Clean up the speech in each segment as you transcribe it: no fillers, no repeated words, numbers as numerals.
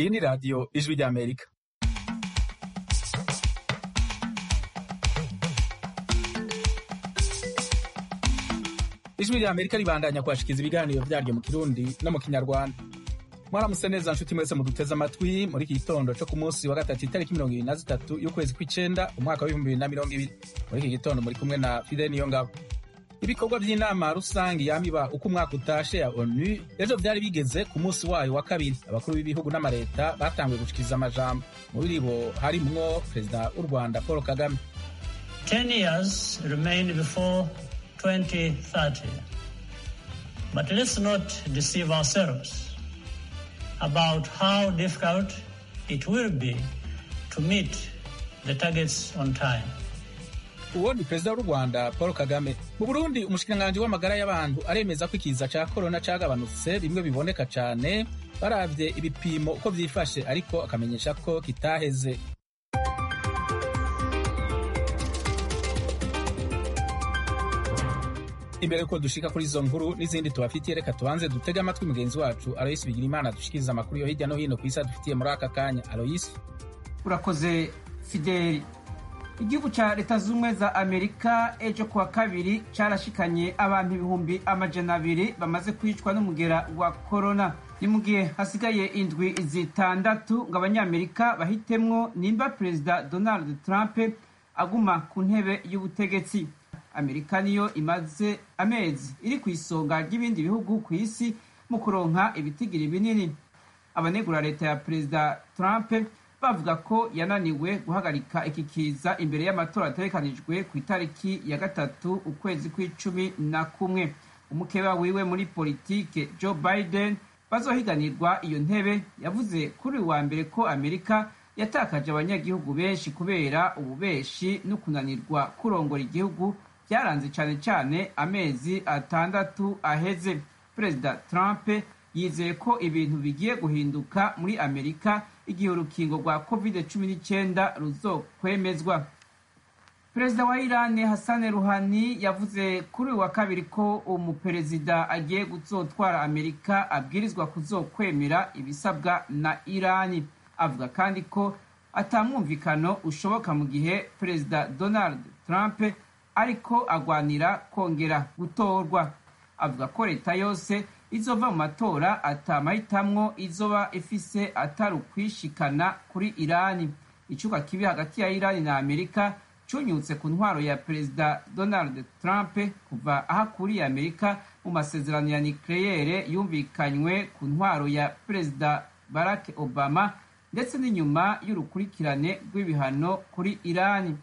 Iyi ni radiyo ijwi ry'Amerika. Ijwi ry'Amerika ribandanya kwashikiriza ibiganiro vyaryo mu Kirundi no mu Kinyarwanda. Mwaramutse neza nshuti mwese muduteze amatwi muri iki gitondo cyo ku munsi wa gatatu itariki 23 y'ukwezi kw'icenda umwaka wa 2020. Muri iki gitondo muri kumwe na Fidel Niyongabo. Ibikorwa by'inama rusangi yamiba uko umwaka utashe ya ONU ejo byari bigeze ku munsi wayo wa kabiri. Abakuru b'ibihugu n'amareta batanguye gushikiriza amajambo. Muri bo harimwo Perezida w'u Rwanda Paul Kagame. 10 years remain before 2030. But let's not deceive ourselves about how difficult it will be to meet the targets on time. Uwo ni Perezida w'u Rwanda Paul Kagame. Mu Burundi umushikiranganji w'amagara y'abantu aremeza ko ikiza ca corona cagabanutse bimwe biboneka cane baravye ibipimo uko vyifashe, ariko akamenyesha ko kitaheze. Imbere ko dushika kuri izo nkuru n'izindi tubafitiye, reka tubanze dutega amatwi mugenzi wacu Aloysi Bigirimana dushikiriza amakuru yo hirya no hino ku isi dufitiye muri aka kanya. Aloysi, urakoze Fideli. Igihugu ca Leta Zunze za Amerika ejo kuwa kabiri carashikanye abantu 200,000 bamaze kwicwa n'umugera wa corona. Ni mu gihe hasigaye indwi zitandatu ngo abanyamerika bahitemwo nimba Perezida Donald Trump aguma ku ntebe y'ubutegetsi. Amerika niyo imaze amezi iri ku isonga ry'ibindi bihugu ku isi mu kuronka ibitigiri binini. Abanegura leta ya Perezida Trump bavuga ko yananiwe guhagarika iki kiza imbere y'amatora ategekanijwe ku itariki ya 3 ukwezi kw'icumi. Umukeba wiwe muri politike Joe Biden bazohiganirwa iyo ntebe yavuze kuri wa mbere ko Amerika yatakaje abanyagihugu benshi kubera ububeshi no kunanirwa kurongora igihugu byaranze cyane cyane amezi 6 aheze. Perezida Trump yizeye ko ibintu bigiye guhinduka muri Amerika igihe urukingo rwa COVID-19 ruzokwemezwa. Perezida wa Iran Hassan Rouhani yavuze kuri wa kabiri ko umuperezida agiye guzotwara Amerika abwirizwa kuzokwemera ibisabwa na Iran. Avuga kandi ko atamwumvikano ushoboka mu gihe Perezida Donald Trump ariko agwanira kongera gutorwa. Avuga ko leta yose izova mu matora atamahitamwo izoba ifise atari ukwishikana kuri Irani. Icuka kibi hagati ya Irani na Amerika cunyutse ku ntwaro ya Perezida Donald Trump kuva ahakuriye Amerika mu masezerano ya nucleaire yumvikanywe ku ntwaro ya Perezida Barack Obama ndetse n'inyuma y'urukurikirane rw'ibihano kuri Irani.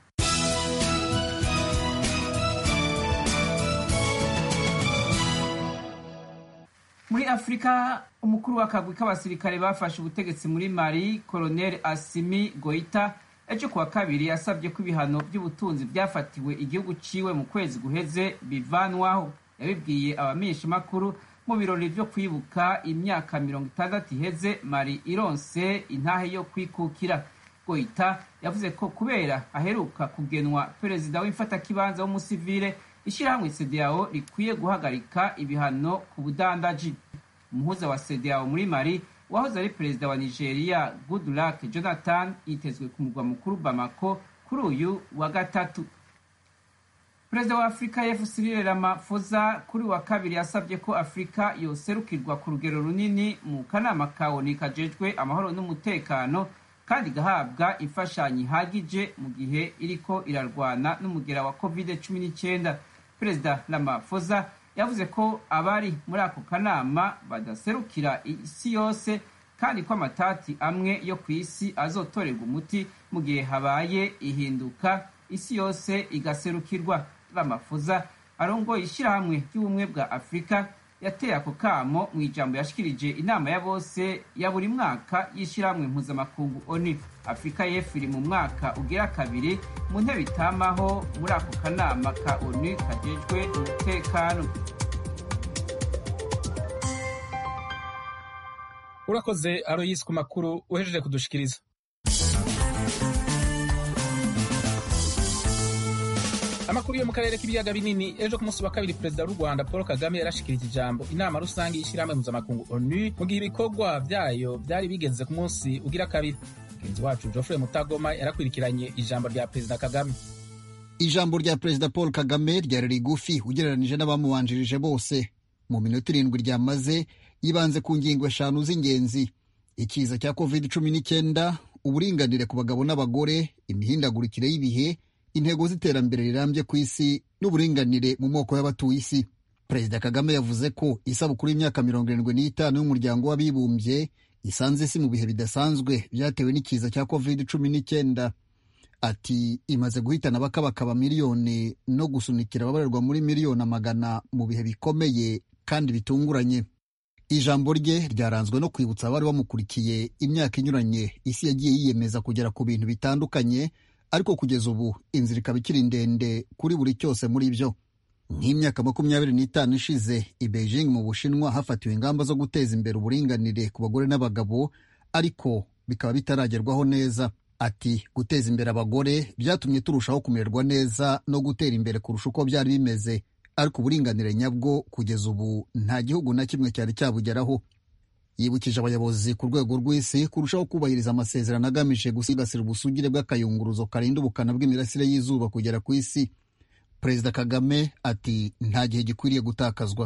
Muri Afrika, umukuru w'akagwi k'abasirikare bafashe ubutegetsi muri Mali, Colonel Assimi Goita, ejo kuwa kabiri yasabye ko ibihano by'ubutunzi byafatiwe igihugu ciwe mu kwezi guheze bivanwaho. Yabibwiye abamenyeshamakuru mu birori vyo kwibuka imyaka 60 iheze Mali ironse intahe yo kwikukira. Goita yavuze ko kubera aheruka kugenwa perezida w'imfatakibanza w'umusivile, ishirahamwe CEDEAO rikwiye guhagarika ibihano ku budandaji. Umuhuza wa CEDEAO muri Mali wahoze ari perezida wa Nigeria Goodluck Jonathan yitezwe ku mugwa mukuru Bamako kuri uyu wa gatatu. Perezida wa Afrika Cyril Ramaphosa kuri wa kabiri yasabye ko Afrika yoserukirwa ku rugero runini mu kanama ka ONU kajejwe amahoro n'umutekano kandi gahabwa imfashanyo ihagije mu gihe iriko irarwana n'umugera wa COVID-19. Perezida Ramaphosa yavuze ko abari muri ako kanama badaserukira isi yose kandi ko amatati amwe yo ku isi azotorerwa umuti mu gihe habaye ihinduka isi yose igaserukirwa. Ramaphosa arongoye ishirahamwe ry'ubumwe bwa Afrika yateye ako kamo mu ijambo yashikirije inama ya bose ya buri mwaka y'ishirahamwe mpuzamakungu ONU. Afrika y'Epfo iri mu mwaka ugira kabiri mu ntebe itamaho muri ako kanama ka ONU kajejwe umutekano. urakoze Aloysi ku makuru uhejeje kudushikiriza. amakuru yo mu karere k'ibiyaga binini. Ejo ku munsi wa kabiri perezida w'u Rwanda Paul Kagame yarashikirije ijambo inama rusange y'ishyirahamwe mpuzamakungu ONU mu gihe ibikorwa vyayo vyari bigeze ku munsi ugira kabiri. Mugenzi wacu Geoffrey Mutagoma yarakwirikiranye ijambo rya perezida Kagame. Ijambo rya perezida Paul Kagame ryari rigufi ugereranije n'abamubanjirije bose. Mu minota 7 ryamaze yibanze ku ngingo 5 z'ingenzi: ikiza cya COVID-19, uburinganire ku bagabo n'abagore, imihindagurikire y'ibihe, intego z'iterambere rirambye ku isi n'uburinganire mu moko y'abatuye isi. Perezida Kagame yavuze ko isabukuru y'imyaka 75 y'umuryango w'abibumbye isanze isi mu bihe bidasanzwe byatewe n'ikiza cya COVID-19. Ati imaze guhitana abakabakaba miliyoni no gusunikira ababarerwa muri miliyoni amagana mu bihe bikomeye kandi bitunguranye. Ijambo rye ryaranzwe no kwibutsa abari bamukurikiye imyaka inyuranye isi yagiye yiyemeza kugera ku bintu bitandukanye, ariko kugeza ubu inzira ikaba ikiri ndende kuri buri cyose muri byo. Nk'imyaka 25 ishize i Beijing mu Bushinwa hafatiwe ingamba zo guteza imbere uburinganire ku bagore n'abagabo, ariko bikaba bitaragerwaho neza. Ati guteza imbere abagore byatumye turushaho kumererwa neza no gutera imbere kurusha uko byari bimeze, ariko uburinganire nyabwo kugeza ubu nta gihugu na kimwe cyari cyabugeraho. Yibukije abayobozi ku rwego rw'isi kurushaho kubahiriza amasezerano agamije gusigasira ubusugire bw'akayunguruzo karinda ubukana bw'imirasire y'izuba kugera ku isi. Perezida Kagame ati nta gihe gikwiriye gutakazwa.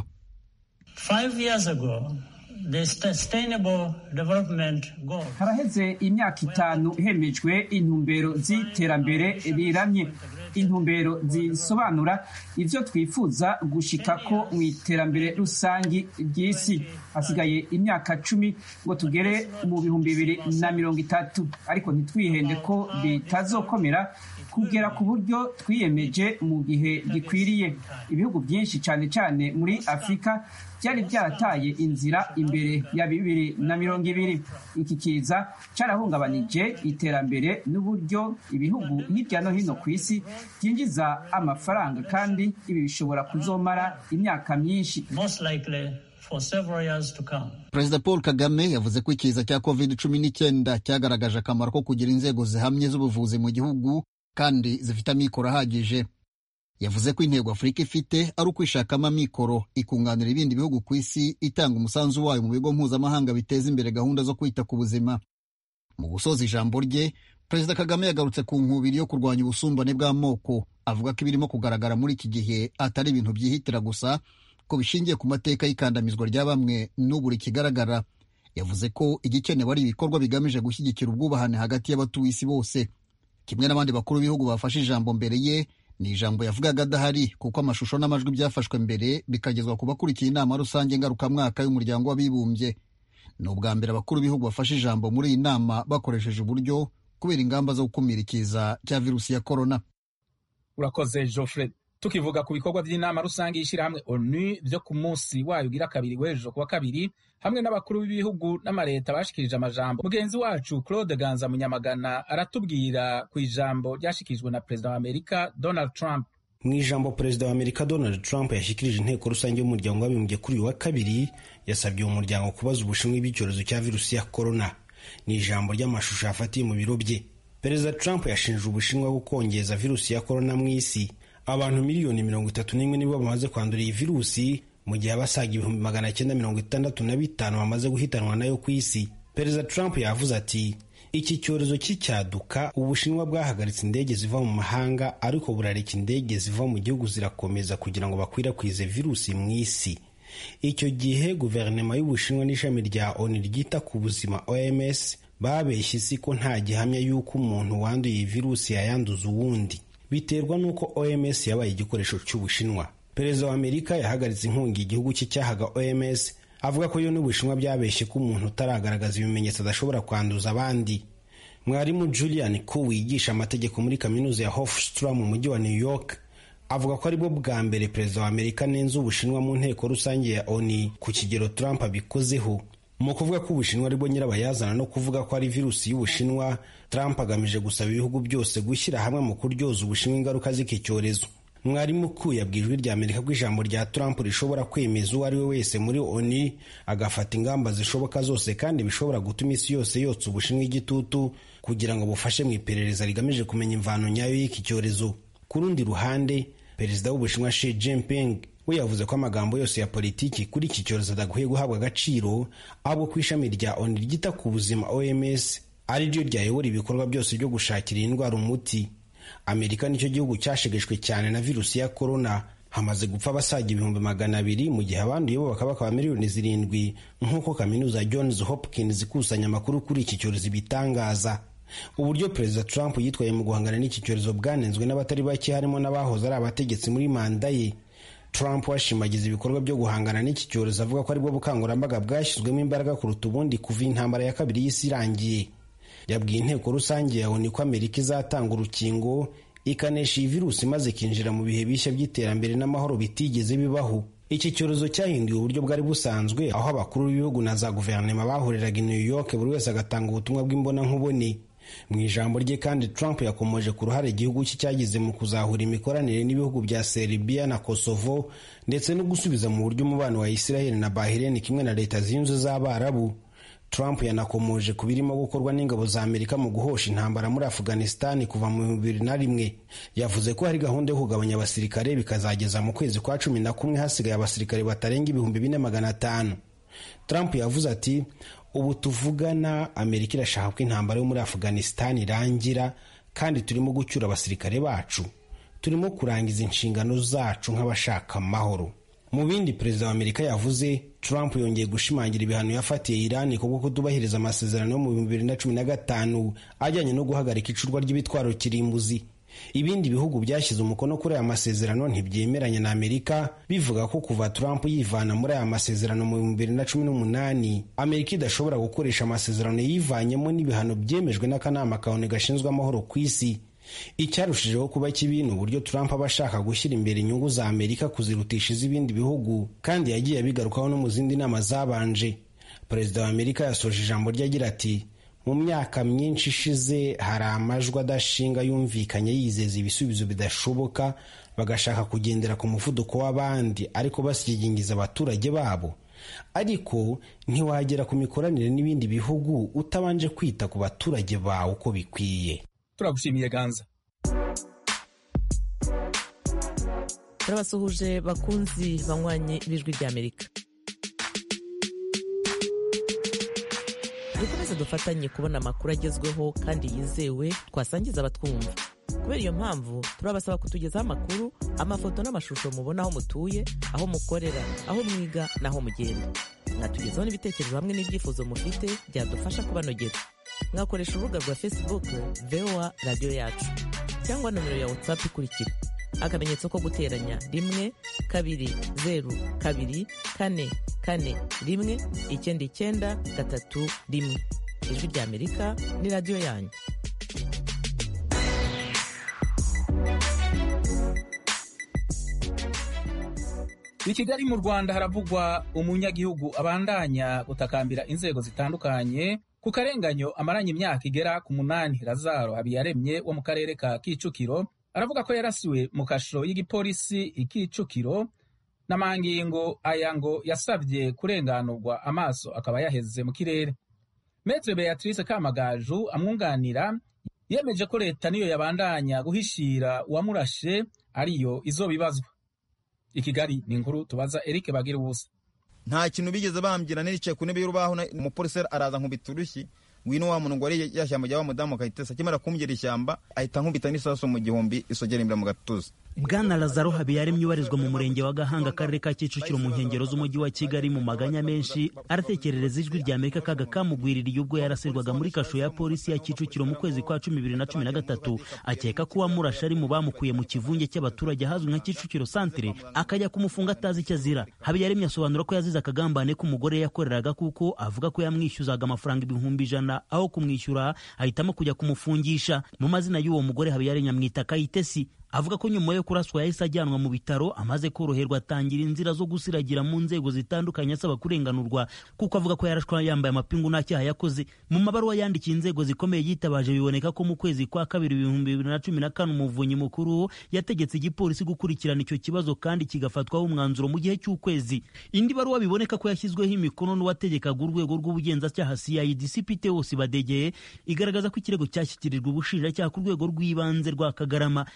5 years ago, the Sustainable Development Goals. Haraheze imyaka 5 hemejwe intumbero z'iterambere riramye, intumbero zisobanura ivyo twifuza gushikako mu iterambere rusangi ry'isi. Hasigaye imyaka 10 ngo tugere mu 2030, ariko ntitwihende ko bitazokomera kugera ku buryo twiyemeje mu gihe gikwiriye. Ibihugu byinshi cyane cyane muri Afrika byari byarataye inzira imbere ya 2020. Iki kiza cyarahungabanije iterambere n'uburyo ibihugu hirya no hino ku isi byinjiza amafaranga, kandi ibi bishobora kuzomara imyaka myinshi. Perezida Paul Kagame yavuze ko ikiza cya COVID-19 cyagaragaje akamaro ko kugira inzego zihamye z'ubuvuzi mu gihugu kandi zifite amikoro ahagije. Yavuze ko intego Afurika ifite ari ukwishakamo amikoro ikunganira ibindi bihugu ku isi, itanga umusanzu wayo mu bigo mpuzamahanga biteza imbere gahunda zo kwita ku buzima. Mu gusoza ijambo rye, Perezida Kagame yagarutse ku nkubiri yo kurwanya ubusumbane bw'amoko, avuga ko ibirimo kugaragara muri iki gihe atari ibintu byihitira gusa, ko bishingiye ku mateka y'ikandamizwa rya bamwe n'ubu rikigaragara. Yavuze ko igikenewe ari ibikorwa bigamije gushyigikira ubwubahane hagati y'abatuye isi bose. Kimwe n'abandi bakuru b'ibihugu bafashe ijambo mbere ye, ni ijambo yavugaga adahari kuko amashusho n'amajwi byafashwe mbere bikagezwa ku bakurikiye inama rusange ngarukamwaka y'umuryango w'abibumbye. Ni ubwa mbere abakuru b'ibihugu bafashe ijambo muri iyi nama bakoresheje uburyo kubera ingamba zo gukumira ikiza cya virusi ya korona. Urakoze Geoffrey. Tukivuga ku bikorwa by'inama rusange y'ishyirahamwe ONU byo ku munsi wayo ugira kabiri w'ejo kuwa kabiri, hamwe n'abakuru b'ibihugu n'amareta bashikirije amajambo, mugenzi wacu Claude Ganza Munyamagana aratubwira ku ijambo ryashikirijwe na perezida wa Amerika Donald Trump. Mu ijambo perezida wa Amerika Donald Trump yashyikirije inteko rusange y'umuryango w'abibumbye kuri uyu wa kabiri, yasabye uwo muryango kubaza ubushinwa bw'icyorezo cya virusi ya korona. Ni ijambo ry'amashusho yafatiye mu biro bye. Perezida Trump yashinje ubushinwa gukongeza virusi ya korona mu isi. Abantu miliyoni 31 nibo bamaze kwandura iyi virusi, mu gihe abasaga 965 bamaze guhitanwa nayo ku isi. Perezida Trump yavuze ati iki cyorezo cy'icyaduka, ubushinwa bwahagaritse indege ziva mu mahanga, ariko burareka indege ziva mu gihugu zirakomeza kugira ngo bakwirakwize virusi mu isi. Icyo gihe guverinoma y'ubushinwa n'ishami rya ONU ryita ku buzima OMS babeshye isi ko nta gihamya y'uko umuntu wanduye iyi virusi yayanduza uwundi. Biterwa n'uko OMS yabaye igikoresho cy'ubushinwa. Perezida wa Amerika yahagaritse inkunga igihugu cye cyahaga OMS, avuga ko yo n'ubushinwa byabeshye ko umuntu utaragaragaza ibimenyetso adashobora kwanduza abandi. Mwarimu Julian Ku wigisha amategeko muri kaminuza ya Hofstra mu mujyi wa New York avuga ko aribwo bwa mbere perezida wa Amerika nenze ubushinwa mu nteko rusange ya ONU ku kigero Trump abikozeho. Mu kuvuga ko ubushinwa aribwo nyirabayazana no kuvuga ko ari virusi y'ubushinwa, Trump agamije gusaba ibihugu byose gushyira hamwe mu kuryoza ubushinwa ingaruka z'iki cyorezo. Mwarimu Ku yabwiye ijwi rya Amerika ko ijambo rya Trump rishobora kwemeza uwo ari we wese muri ONU agafata ingamba zishoboka zose kandi bishobora gutuma isi yose yotsa ubushinwa igitutu kugira ngo bufashe mu iperereza rigamije kumenya imvano nyayo y'iki cyorezo. Ku rundi ruhande, perezida w'Ubushinwa Xi Jinping we yavuze ko amagambo yose ya politiki kuri iki cyorezo adakwiye guhabwa agaciro, ahubwo ku ishami rya ONU ryita ku buzima OMS ari ryo ryayobora ibikorwa byose byo gushakira iyi ndwara umuti. Amerika nicyo gihugu cyashegeshwe cyane na virusi ya corona, hamaze gupfa abasaga 200,000 mu gihe abanduye bo bakaba miliyoni 7 nk'uko kaminuza Johns Hopkins ikusanya amakuru kuri iki cyorezo bitangaza. Uburyo Perezida Trump yitwaye mu guhangana n'iki cyorezo bwanenzwe n'abatari bake, harimo n'abahoze ari abategetsi muri manda ye. Trump washimagiza ibikorwa byo guhangana n'iki cyorezo avuga ko aribwo bukangurambaga bwashyizwemo imbaraga kuruta ubundi kuva intambara ya kabiri y'isi irangiye. Yabwiye inteko rusange ya ONU ko Amerika izatanga urukingo ikanesha iyi virusi maze ikinjira mu bihe bishya by'iterambere n'amahoro bitigeze bibaho. Iki cyorezo cyahinduye uburyo bwari busanzwe, aho abakuru b'ibihugu na za guverinoma bahuriraga i New York buri wese agatanga ubutumwa bw'imbonankubone. Mu ijambo rye kandi Trump yakomoje ku ruhare igihugu cye cyagize mu kuzahura imikoranire n'ibihugu bya Serbia na Kosovo ndetse no gusubiza mu buryo umubano wa Israel na Bahrain kimwe na Leta Zunze z'Abarabu. Trump yanakomoje ku birimo gukorwa n'ingabo za Amerika mu guhosha intambara muri Afghanistan kuva mu 2001. Yavuze ko hari gahunda yo kugabanya abasirikare bikazageza mu kwezi kwa 11 hasigaye abasirikare batarenga 4,500. Trump yavuze ati, ubu tuvugana Amerika irashaka ko intambara yo muri Afghanistan irangira kandi turimo gucyura abasirikare bacu. Turimo kurangiza inshingano zacu nk'abashaka amahoro. Mu bindi Perezida wa Amerika yavuze, Trump yongeye gushimangira ibihano yafatiye Iran kubwo kutubahiriza amasezerano yo mu 2015 ajyanye no guhagarika icurwa ry'ibitwaro kirimbuzi. Ibindi bihugu byashyize umukono kuri aya masezerano ntibyemeranya na Amerika, bivuga ko kuva Trump yivana muri aya masezerano mu 2018 Amerika idashobora gukoresha amasezerano yivanyemo n'ibihano byemejwe n'akanama ka ONU gashinzwe amahoro ku isi. Icyarushijeho kuba kibi ni uburyo Trump aba ashaka gushyira imbere inyungu za Amerika kuzirutisha iz'ibindi bihugu, kandi yagiye abigarukaho no mu zindi nama zabanje. Perezida wa Amerika yasoje ijambo rye agira ati, mu myaka myinshi ishize hari amajwi adashinga yumvikanye yizeza ibisubizo bidashoboka, bagashaka kugendera ku muvuduko w'abandi ariko basigingiza abaturage babo. Ariko ntiwagera ku mikoranire n'ibindi bihugu utabanje kwita ku baturage bawe uko bikwiye. Turagushimiye Ganza. Turabasuhuje bakunzi banywanye b'Ijwi ry'Amerika. Dukomeze dufatanye kubona amakuru agezweho kandi yizewe twasangiza abatwumva. Kubera iyo mpamvu turabasaba kutugezaho amakuru, amafoto n'amashusho mubona aho mutuye, aho mukorera, aho mwiga n'aho mugenda. Mwatugezaho n'ibitekerezo hamwe n'ibyifuzo mufite byadufasha kubanogera. Mwakoresha urubuga rwa Facebook VOA Radio Yacu cyangwa nomero ya WhatsApp ikurikira: akamenyetso ko guteranya 1 2 0 2 4 4 1 9 9 3 1. Ijwi ry'Amerika ni radio yanyu. I Kigali mu Rwanda haravugwa umunyagihugu abandanya gutakambira inzego zitandukanye ku karenganyo amaranye imyaka igera ku 8. Lazaro Habiyaremye wo mu karere ka Kicukiro aravuga ko yarasiwe mu kasho y'igipolisi Ikicukiro n'amangingo aya ngo yasabye kurenganurwa amaso akaba yaheze mu kirere. Maître Beatrice Kamagaju amwunganira yemeje ko leta niyo yabandanya guhishira uwamurashe ariyo izobibazwa. I Kigali ni inkuru tubaza Eric Bagirubusa. Nta kintu bigeze bambwira, niricaye ku ntebe y'urubaho umupolisi araza nkubita urushyi, ngwino wa muntu ngo ari yashyamba jya wa mudamu kayitesa kimara kumbwira ishyamba ahita nkubita n'isaso mu gihumbi isogera imbere mu gatuza. Bwana Lazaro Habiyaremye ubarizwa mu murenge wa Gahanga akarere ka Kicukiro mu nkengero z'umujyi wa Kigali mu maganya menshi aratekerereza Ijwi ry'Amerika kaga kamugwiririye ubwo yarasirwaga muri kasho ya polisi ya Kicukiro mu kwezi kwa 2013 akeka ko wamurasha ari mu bamukuye mu kivunge cy'abaturage hazwi nka Kicukiro Centre akajya kumufunga atazi icyo azira. Habiyaremye asobanura ko yazize akagambane k'umugore yakoreraga kuko avuga ko yamwishyuzaga amafaranga 1,100 aho kumwishyura ahitamo kujya kumufungisha. Mu mazina y'uwo mugore Habiyaremye amwita Kayitesi. Avuga ko nyuma yo kuraswa yahise ajyanwa mu bitaro, amaze koroherwa atangira inzira zo gusiragira mu nzego zitandukanye asaba kurenganurwa kuko avuga ko yarashwa yambaye amapingu nta cyaha yakoze. Mu mabaruwa yandikiye inzego zikomeye yitabaje biboneka ko mu kwezi kwa 2015 umuvunyi mukuru yategetse igipolisi gukurikirana icyo kibazo kandi kigafatwaho umwanzuro mu gihe cy'ukwezi. Indi baruwa biboneka ko yashyizweho imikono n'uwategekaga urwego rw'ubugenzacyaha CID Sipite wose badegeye igaragaza ko ikirego cyashyikirijwe ubushinjacyaha ku rwego rw'ibanze rwa Kagarama kubera igihe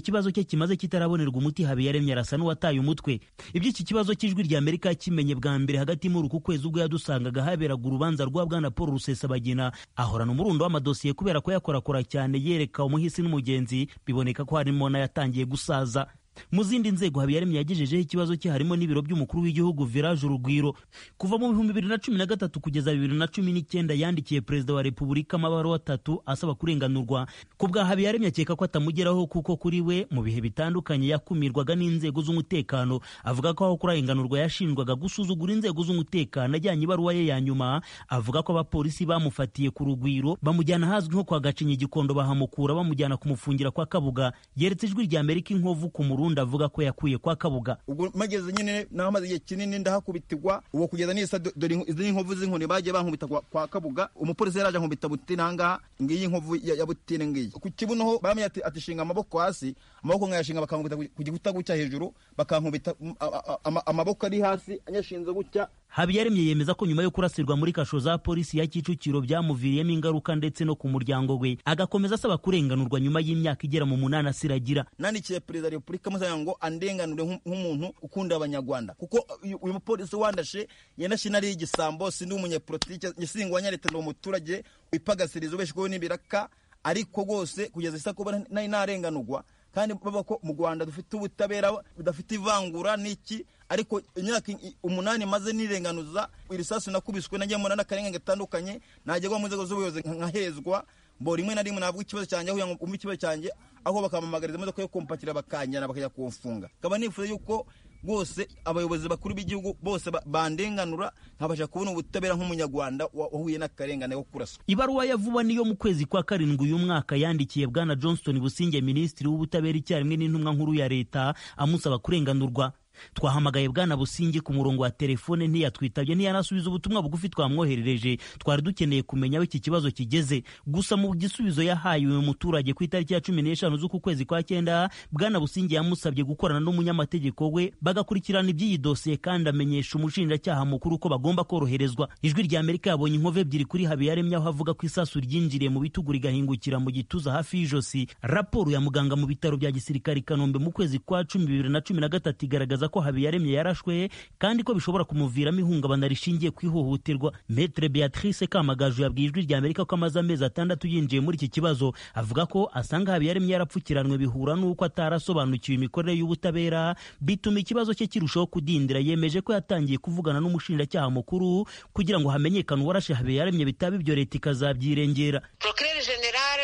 ikibazo cye kimaze kitarabonerwa umuti, Habiyaremye arasa n'uwataye umutwe. Iby'iki kibazo cy'Ijwi ry'Amerika kimenye bwa mbere hagati muri uku kwezi ubwo yadusangaga haberaga urubanza rwa bwana Paul Rusesabagina. Ahorana umurundo w'amadosiye kubera ko yakorakora cyane yereka umuhisi n'umugenzi, biboneka ko harimo n'ayatangiye gusaza. Mu zindi nzego Habiyaremye yagejejeho ikibazo cye harimo n'ibiro by'umukuru w'igihugu Village Urugwiro. Kuva mu 2013 kugeza 2019 yandikiye perezida wa Repubulika amabaruwa 3 asaba kurenganurwa. Ku bwa Habiyaremye akeka ko atamugeraho kuko kuri we mu bihe bitandukanye yakumirwaga n'inzego z'umutekano. Avuga ko aho kurenganurwa yashinjwaga gusuzugura inzego z'umutekano. Ajyanye ibaruwa ye ya nyuma avuga ko abapolisi bamufatiye ku Rugwiro bamujyana hazwi nko kwa Gacinya Gikondo, bahamukura bamujyana kumufungira kwa Kabuga. Yeretse Ijwi ry'Amerika inkovu ku Murundi avuga ko yakuye kwa Kabuga. Ubwo mageze nyine naho maze igihe kinini ndahakubitirwa, uwo kugeza n'isa dore izi inkovu z'inkoni bagiye bankubita kwa Kabuga. Umupolisi yaraje nkubita Butini nanga ngiyi inkovu ya Butini ngiyi ku kibuno ho bamye ati shinga amaboko hasi, amaboko nkayashinga bakankubita ku gikuta gucya hejuru, bakankubita amaboko ari hasi anyashinze gucya. Habiyaremye yemeza ko nyuma yo kurasirwa muri kasho za polisi ya Kicukiro byamuviriyemo ingaruka ndetse no ku muryango we. Agakomeza asaba kurenganurwa nyuma y'imyaka igera mu 8 asiragira. Nandikiye perezida wa Repubulika musanga ngo andenganure nk'umuntu ukunda abanyarwanda, kuko uyu mupolisi wandashe yanashina ari igisambo, sindi umunyepolitike, nyisingwa nyareta no muturage wipagasirizo beshweho n'ibiraka, ariko rwose kugeza isa kuba narenganurwa. Kandi baba ko mu Rwanda dufite ubutabera budafite ivangura n'iki, ariko imyaka 8 maze nirenganuza, irisasu nakubiswe najye mu n'akarenge gatandukanye, najyegwa mu nzego z'ubuyobozi nkahezwa, mbo rimwe na rimwe nabwo ikibazo cyanjye aho yangu ikibazo cyanjye aho bakamamagariza imodoka yo kumpakira bakanyana bakajya kumfunga. Kaba nifuza yuko bose abayobozi bakuru b'igihugu bose bandenganura, nkabasha kubona ubutabera nk'umunyarwanda wahuye n'akarengane ko kuraswa. Ibaruwa ya vuba niyo mu kwezi kwa 7 uyu mwaka yandikiye bwana Johnston Businge, minisitiri w'ubutabera icyarimwe n'intumwa nkuru ya leta, amusaba kurenganurwa. Twahamagaye bwana Businge ku murongo wa telefone ntiyatwitabye, ntiyanasubiza ubutumwa bugufi twamwoherereje. Twari dukeneye kumenya aho iki kibazo kigeze. Gusa mu gisubizo yahaye uyu muturage ku itariki ya 15 z'uku kwezi kwa 9, bwana Businge yamusabye gukorana n'umunyamategeko we bagakurikirana iby'iyi dosiye kandi amenyesha umushinjacyaha mukuru ko bagomba koroherezwa. Ijwi ry'Amerika yabonye inkove ebyiri kuri Habiyaremye aho avuga ko isasu ryinjiriye mu bitugu rigahingukira mu gituza hafi y'ijosi. Raporo ya muganga mu bitaro bya gisirikare Kanombe mu kwezi kwa 10 2013 igaragaza ko Habiyaremye yarashwe kandi ko bishobora kumuviramo ihungabana rishingiye ku ihohoterwa. Maître Beatrice Kamagaju yabwiye Ijwi ry'Amerika ko amaze amezi 6 yinjiye muri iki kibazo. Avuga ko asanga Habiyaremye yarapfukiranwe bihura n'uko atarasobanukiwe imikorere y'ubutabera, bituma ikibazo cye kirushaho kudindira. Yemeje ko yatangiye kuvugana n'umushinjacyaha mukuru kugira ngo hamenyekane uwarashe Habiyaremye, bitaba ibyo leta ikazabyirengera. Procureur General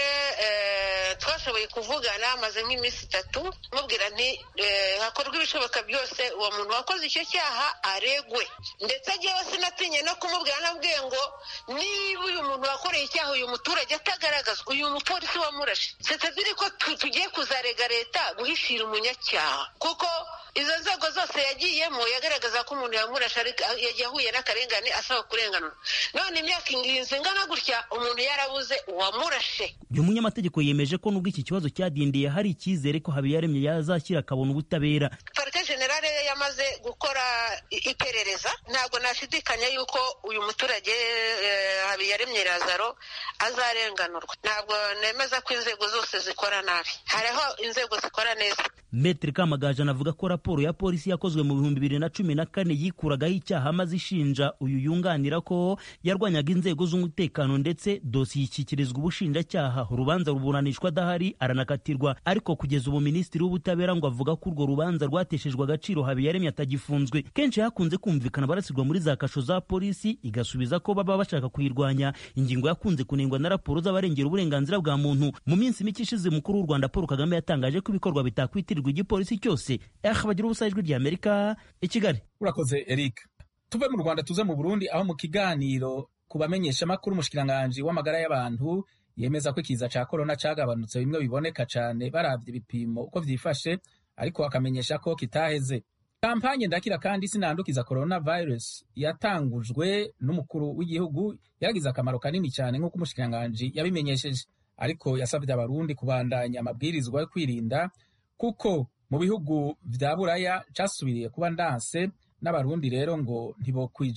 twashoboye kuvugana maze nk'iminsi 3 mubwira nti hakorwa ibishoboka byose uwo muntu wakoze icyo cyaha aregwe, ndetse agiyeho sinatinye no kumubwira, nabwiye ngo niba uyu muntu wakoreye icyaha uyu muturage atagaragazwa, uyu mupolisi wamurashe, c'est-à-dire ko tugiye kuzarega leta guhishira umunyacyaha, kuko izo nzego zose yagiyemo yagaragaza ko umuntu yamurashe yahuye n'akarengane asaba kurenganura. None imyaka ingirinzi ingana gutya umuntu yarabuze uwamurashe. Uyu munyamategeko yemeje ko nubwo iki kibazo cyadindiye hari icyizere ko Habiyaremye yazashyira akabona ubutabera. Parquet General yamaze gukora iperereza, ntabwo nashidikanya yuko uyu muturage Habiyaremye Lazaro azarenganurwa. Ntabwo nemeza ko inzego zose zikora nabi, hariho inzego zikora neza. Maître Kamagaju anavuga ko raporo ya polisi yakozwe mu 2014 yikuragaho icyaha maze ishinja uyu yunganira ko yarwanyaga inzego z'umutekano, ndetse dosiye ishyikirizwa ubushinjacyaha. Urubanza ruburanishwa adahari aranakatirwa, ariko kugeza ubu minisitiri w'ubutabera ngo avuga ko urwo rubanza rwateshejwe agaciro, Habiyaremye atagifunzwe. Kenshi hakunze kumvikana barasirwa muri za kasho za polisi, igasubiza ko baba bashaka kuyirwanya. Ingingo yakunze kunengwa na raporo z'abarengera uburenganzira bwa muntu. Mu minsi mike ishize umukuru w'u Rwanda Paul Kagame yatangaje ko ibikorwa bitakwitirirwa igipolisi cyose. Bagira ubusa Ijwi ry'Amerika i Kigali. Urakoze Eric. Tuve mu Rwanda tuze mu Burundi, aho mu kiganiro kubamenyesha makuru umushikiranganje w'amagara y'abantu yemeza ko ikiza ca corona cagabanutse bimwe biboneka cyane baravye ibipimo uko vyifashe, ariko akamenyesha ko kitaheze. Kampanye ndakira kandi sinandukiza coronavirus yatangujwe n'umukuru w'igihugu yaragize akamaro kanini cyane nk'uko umushikiranganje yabimenyesheje, ariko yasavye abarundi kubandanya amabwirizwa yo kwirinda, kuko mu bihugu vya Buraya casubiriye kuba ndanse, n'abarundi rero ngo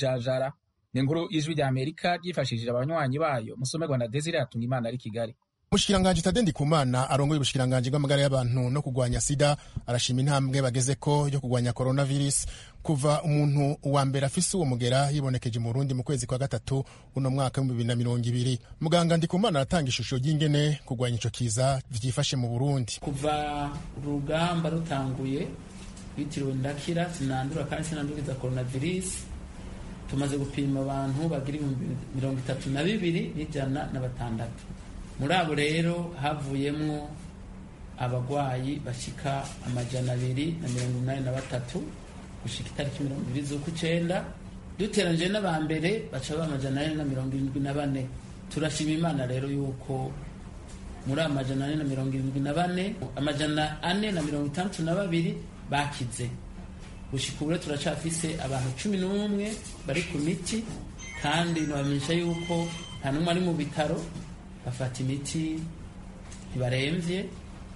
ntibokwijajara. Ni inkuru y'Ijwi ry'Amerika ryifashishije abanywanyi bayo, musomerwa na Desire Atungimana ari Kigali. Umushikiranganji Tade Ndikumana arongoye ubushikiranganji bw'amagara y'abantu no kugwanya sida arashima intambwe bagezeko yo kugwanya coronavirus kuva umuntu wa mbere afise uwo mugera yibonekeje mu Burundi mu kwezi kwa gatatu uno mwaka wa 2020. Muganga Ndikumana aratanga ishusho y'ingene kugwanya ico kiza vyifashe mu Burundi. Kuva urugamba rutanguye bitiriwe ndakira sinandura kandi sinanduriza coronavirus, tumaze gupima abantu bagira 32,106. Muri abo rero havuyemwo abagwayi bashika 283 gushika itariki 20 z'ukwicenda, duteranje n'abambere baca ba 474. Turashima Imana rero yuko muri 474 462 bakize. Gushika ubu turacafise abantu 11 bari ku miti, kandi nabamenyesha yuko nta numwe ari mu bitaro, bafata imiti ntibaremvye.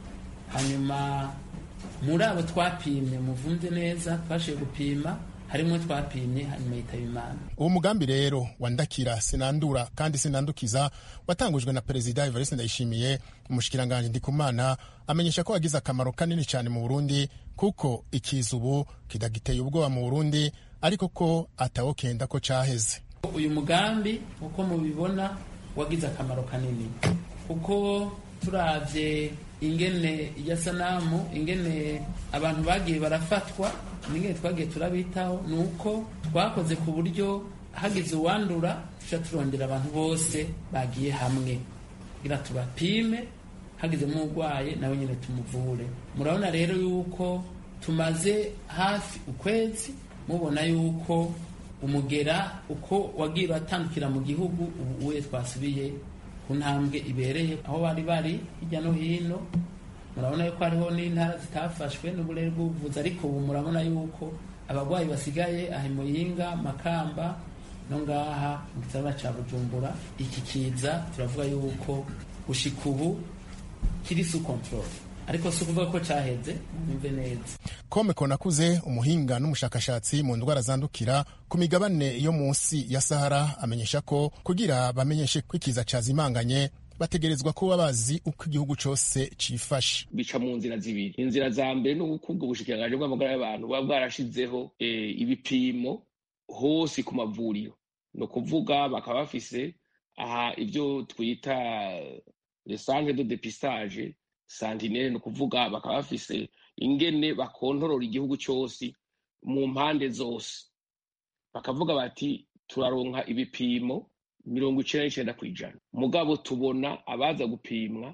Hanyuma muri abo twapimye muvunze neza twashoboye gupima harimo twapimye hanyuma yitaba Imana. Uwo mugambi rero wandakira sinandura kandi sinandukiza watangujwe na Perezida Evariste Ndayishimiye. Umushikiranganji Ndikumana amenyesha ko wagize akamaro kanini cyane mu Burundi kuko ikiza ubu kidagiteye ubwoba mu Burundi, ariko ko atawokenda ko caheze. Uyu mugambi uko mubibona wagize akamaro kanini kuko turavye ingene ya sanamu, ingene abantu bagiye barafatwa, ingene twagiye turabitaho, nuko twakoze ku buryo hagize uwandura tuca turondera abantu bose bagiye hamwe kugira tubapime, hagize umurwaye nawe nyene tumuvure. Murabona rero yuko tumaze hafi ukwezi mubona yuko umugera uko wagiye batandukira mu gihugu, ubu uye twasubiye ku ntambwe ibereye aho bari hirya no hino. Murabona yuko hariho n'intara zitafashwe n'uburere bw'ubuvuzi, ariko ubu murabona yuko abagwayi basigaye aho Muyinga, Makamba no ngaha mu gisagara ca Bujumbura. Iki kiza turavuga yuko gushika ubu kiri sous control, ariko si ukuvuga ko caheze, mwumve neza. Kome Konakuze, umuhinga n'umushakashatsi mu ndwara zandukira ku migabane yo munsi ya Sahara, amenyesha ko kugira bamenyeshe ko ikiza cazimanganye bategerezwa kuba bazi uko igihugu cose cifashe. Bica mu nzira zibiri. Inzira za mbere no gukubwa ubushikiranganji bw'amagara y'abantu buba bwarashizeho ibipimo hose ku mavuriro, no kuvuga bakaba bafise aha ivyo twita les centres de dépistage Sentinelle, no kuvuga bakaba bafise ingene bakontorora igihugu cyose mu mpande zose, bakavuga bati turaronka ibipimo 99%, mugabo tubona abaza gupimwa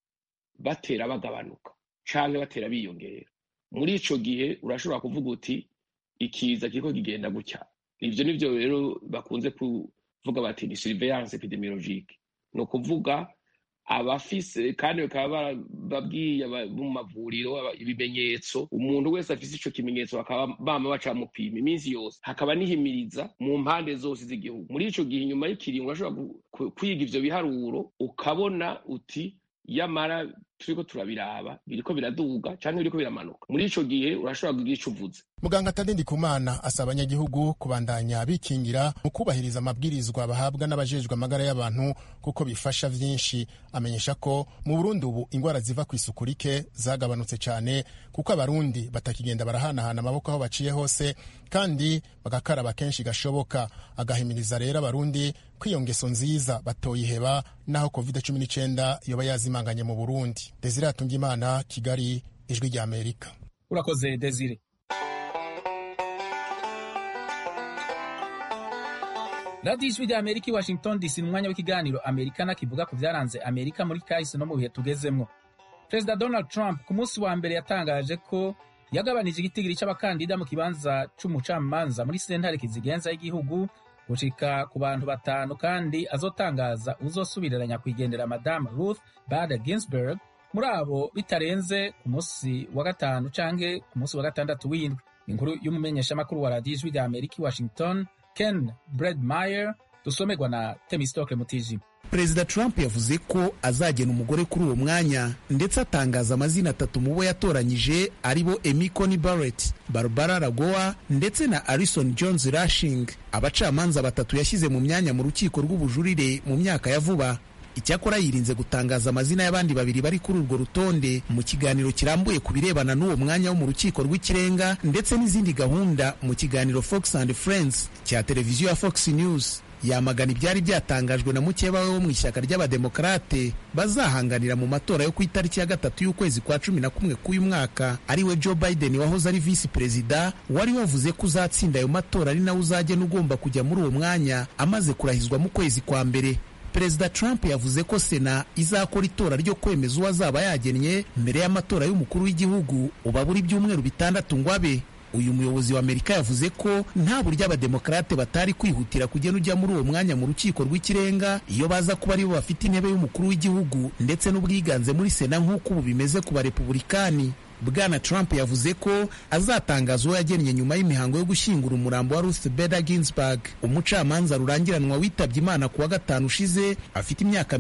batera bagabanuka canke batera biyongera. Muri ico gihe urashobora kuvuga uti ikiza kiriko kigenda gutya. Ivyo nivyo rero bakunze kuvuga bati ni surveillance epidemiologique, no kuvuga abafise kandi bakaba babwiye mu mavuriro ibimenyetso, umuntu wese afise ico kimenyetso bakaba bama baca mupima iminsi yose, hakaba nihimiriza mu mpande zose z'igihugu. Muri ico gihe nyuma y'ikiringo urashobora kwiga ivyo biharuro ukabona uti yamara turiko turabiraba biriko biraduga canke biriko biramanuka. Muri ico gihe urashobora kugira ico uvuze. Muganga Tade Ndikumana asaba abanyagihugu kubandanya bikingira mu kubahiriza amabwirizwa bahabwa n'abajejwe amagara y'abantu kuko bifasha vyinshi. Amenyesha ko mu Burundi ubu ingwara ziva ku isuku rike zagabanutse cyane kuko abarundi batakigenda barahanahana amaboko aho baciye hose kandi bagakaraba kenshi gashoboka. Agahimiriza rero abarundi kwiyo ngeso nziza batoyiheba naho COVID-19 yoba yazimanganye mu Burundi. Desire Atungimana, Kigali, Ijwi rya Amerika. Urakoze Desire. Radio Ijwi rya Amerika, Washington DC, mu mwanya w'ikiganiro Amerikana kivuga ku vyaranze Amerika muri kahise no mu bihe tugezemwo. Perezida Donald Trump ku munsi wa mbere yatangaje ko yagabanije igitigiri c'abakandida mu kibanza c'umucamanza muri sentare kizigenza y'igihugu gushika ku bantu 5, kandi azotangaza uzosubirira nyakwigendera Madame Ruth Bader Ginsburg muri abo bitarenze ku munsi wa gatanu canke ku munsi wa gatandatu w'indwi. Inkuru y'umumenyeshamakuru wa Radio Ijwi rya Amerika, Washington, Ken Bredmeyer, dusomerwa na Temistokle Mutiji. Perezida Trump yavuze ko azagena umugore kuri uwo mwanya, ndetse atangaza amazina 3 mu bo yatoranyije aribo Amy Coney Barrett, Barbara Lagoa ndetse na Alison Jones Rushing, abacamanza 3 yashyize mu myanya mu rukiko rw'ubujurire mu myaka ya vuba. icyakora yirinze gutangaza amazina y'abandi babiri bari kuri urwo rutonde mu kiganiro kirambuye ku birebana n'uwo mwanya wo mu rukiko rw'ikirenga ndetse n'izindi gahunda mu kiganiro Fox and Friends cya televiziyo ya Fox News. Yamagana ibyari byatangajwe na mukeba we wo mu ishyaka ry'abademokarate bazahanganira mu matora yo ku itariki ya 3 y'ukwezi kwa 11 k'uyu mwaka, ariwe Joe Biden wahoze ari visi perezida, wari wavuze ko uzatsinda ayo matora ari nawe uzagena ugomba kujya muri uwo mwanya amaze kurahizwa mu kwezi kwa mbere. Perezida Trump yavuze ko Sena izakora itora ryo kwemeza uwo azaba yagennye mbere y'amatora y'umukuru w'igihugu ubabura ibyumweru 6 ngo abe. Uyu muyobozi wa Amerika yavuze ko nta buryo abademokarate batari kwihutira kugena ujya muri uwo mwanya mu rukiko rw'ikirenga iyo baza kuba aribo bafite intebe y'umukuru w'igihugu ndetse n'ubwiganze muri Sena nk'uko ubu bimeze ku barepublikani. Bwana Trump yavuze ko azatangaza uwo yagennye nyuma y'imihango yo gushyingura umurambo wa Ruth Bader Ginsburg, umucamanza rurangiranwa witabye Imana kuwa 5 ushize afite imyaka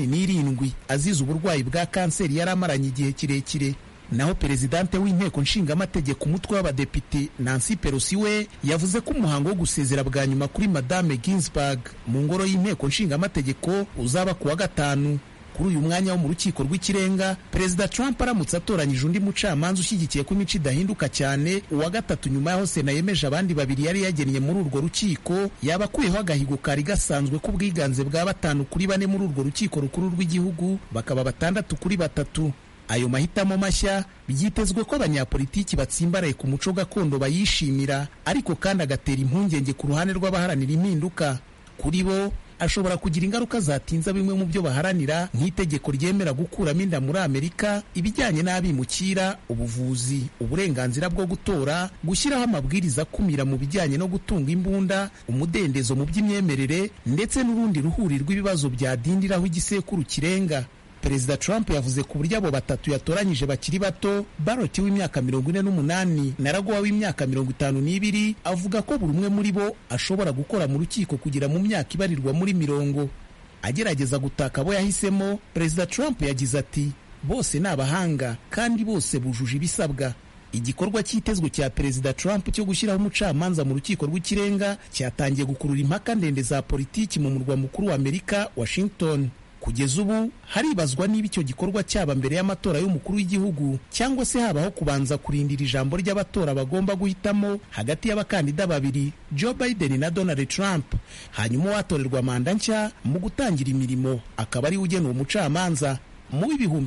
87 azize uburwayi bwa kanseri yari amaranye igihe kirekire. Naho perezidante w'inteko nshingamategeko umutwe w'abadepite Nancy Pelosi we yavuze ko umuhango wo gusezera bwa nyuma kuri Madame Ginsburg mu ngoro y'inteko nshingamategeko uzaba kuwa 5. Kuri uyu mwanya wo mu rukiko rw'ikirenga, Perezida Trump aramutse atoranyije undi mucamanza ushyigikiye ko imico idahinduka cyane, uwa 3 nyuma yaho Sena yemeje abandi babiri yari yagennye muri urwo rukiko, yaba akuyeho agahigo kari gasanzwe k'ubwiganze bwa 5 kuri 4 muri urwo rukiko rukuru rw'igihugu, bakaba 6 kuri 3. Ayo mahitamo mashya byitezwe ko abanyapolitiki batsimbaraye ku muco gakondo bayishimira, ariko kandi agatera impungenge ku ruhande rw'abaharanira impinduka. Kuri bo ashobora kugira ingaruka zatinza bimwe mu byo baharanira nk'itegeko ryemera gukuramo inda muri Amerika, ibijyanye n'abimukira, ubuvuzi, uburenganzira bwo gutora, gushyiraho amabwiriza akumira mu bijyanye no gutunga imbunda, umudendezo mu by'imyemerere ndetse n'urundi ruhuri rw'ibibazo byadindiraho igisekuru kirenga. Perezida Trump yavuze ku buryo abo 3 yatoranyije bakiri bato, Barrett w'imyaka 48 na Ragowa w'imyaka 52, avuga ko buri umwe muri bo ashobora gukora mu rukiko kugira mu myaka ibarirwa muri 40. Agerageza gutaka abo yahisemo, Perezida Trump yagize ati bose ni abahanga kandi bose bujuje ibisabwa. Igikorwa cyitezwe cya Perezida Trump cyo gushyiraho umucamanza mu rukiko rw'ikirenga cyatangiye gukurura impaka ndende za politiki mu murwa mukuru wa Amerika, Washington. Kugeza ubu haribazwa niba icyo gikorwa cyaba mbere y'amatora y'umukuru w'igihugu cyangwa se habaho kubanza kurindira ijambo ry'abatora bagomba guhitamo hagati y'abakandida babiri, Joe Biden na Donald Trump, hanyuma watorerwa manda nshya mu gutangira imirimo akaba ari ugena uwo mucamanza. Mu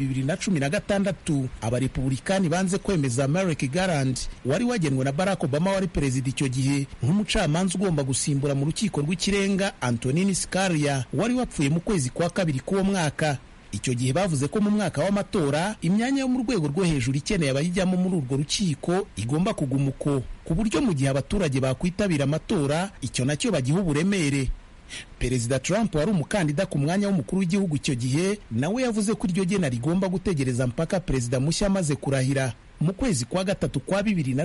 2016 abarepublikani banze kwemeza Merrick Garland wari wagenwe na Barack Obama wari perezida icyo gihe nk'umucamanza ugomba gusimbura mu rukiko rw'ikirenga Antonin Scalia wari wapfuye mu kwezi kwa 2 k'uwo mwaka. Icyo gihe bavuze ko mu mwaka w'amatora imyanya yo mu rwego rwo hejuru ikeneye abayijyamo muri urwo rukiko igomba kuguma uko, ku buryo mu gihe abaturage bakwitabira amatora icyo nacyo bagiha uburemere. Perezida Trump wari umukandida ku mwanya w'umukuru w'igihugu icyo gihe nawe yavuze ko iryo gena rigomba gutegereza mpaka perezida mushya amaze kurahira. Mu kwezi kwa 3 kwa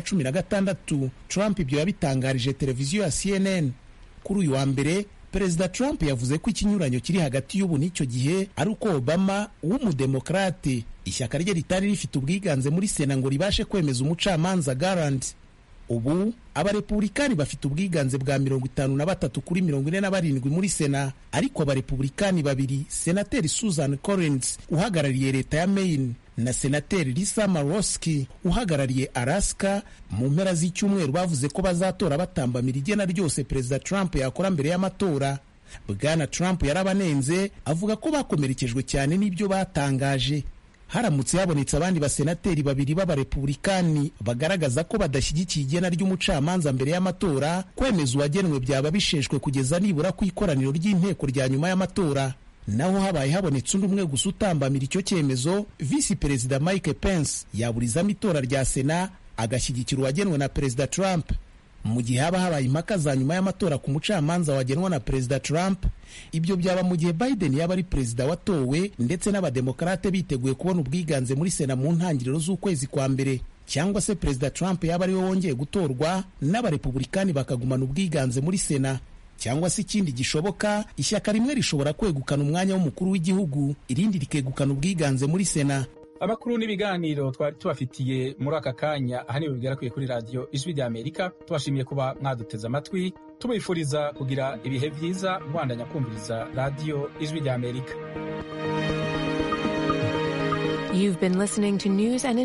2016 Trump ibyo yabitangarije televiziyo ya CNN. Kuri uyu wa mbere Perezida Trump yavuze ko ikinyuranyo kiri hagati y'ubu n'icyo gihe ari uko Obama w'umudemokrate ishyaka rye ritari rifite ubwiganze muri Sena ngo ribashe kwemeza umucamanza Garland. Ubu abarepublikani bafite ubwiganze bwa 53 kuri 47 muri Sena, ariko abarepublikani babiri, Senateri Susan Collins uhagarariye leta ya Maine na Senateri Lisa Murkowski uhagarariye Alaska, mu mpera z'icyumweru bavuze ko bazatora batambamira igena ryose Perezida Trump yakora mbere y'amatora. Bwana Trump yarabanenze avuga ko bakomerekejwe cyane n'ibyo batangaje. Haramutse habonetse abandi basenateri babiri b'abarepublikani bagaragaza ko badashyigikiye igena ry'umucamanza mbere y'amatora, kwemeza uwagenwe byaba bisheshwe kugeza nibura ku ikoraniro ry'inteko rya nyuma y'amatora. Naho habaye habonetse undi umwe gusa utambamira icyo cyemezo, Visi Perezida Mike Pence yaburizamo itora rya Sena agashyigikira uwagenwe na Perezida Trump. Mu gihe haba habaye impaka za nyuma y'amatora ku mucamanza wagenwa na Perezida Trump, ibyo byaba mu gihe Biden yaba ari perezida watowe ndetse n'abademokarate biteguye kubona ubwiganze muri Sena mu ntangiriro z'ukwezi kwa mbere, cyangwa se Perezida Trump yaba ari we wongeye gutorwa n'abarepublikani bakagumana ubwiganze muri Sena. Cyangwa se ikindi gishoboka, ishyaka rimwe rishobora kwegukana umwanya w'umukuru w'igihugu, irindi rikegukana ubwiganze muri Sena. amakuru n'ibiganiro twari tubafitiye muri aka kanya aha niwe bigarakwiye kuri radiyo ijwi rya amerika. tubashimiye kuba mwaduteze amatwi, tubifuriza kugira ibihe byiza mwandanya kumviriza radiyo ijwi rya amerika. You've been listening to news and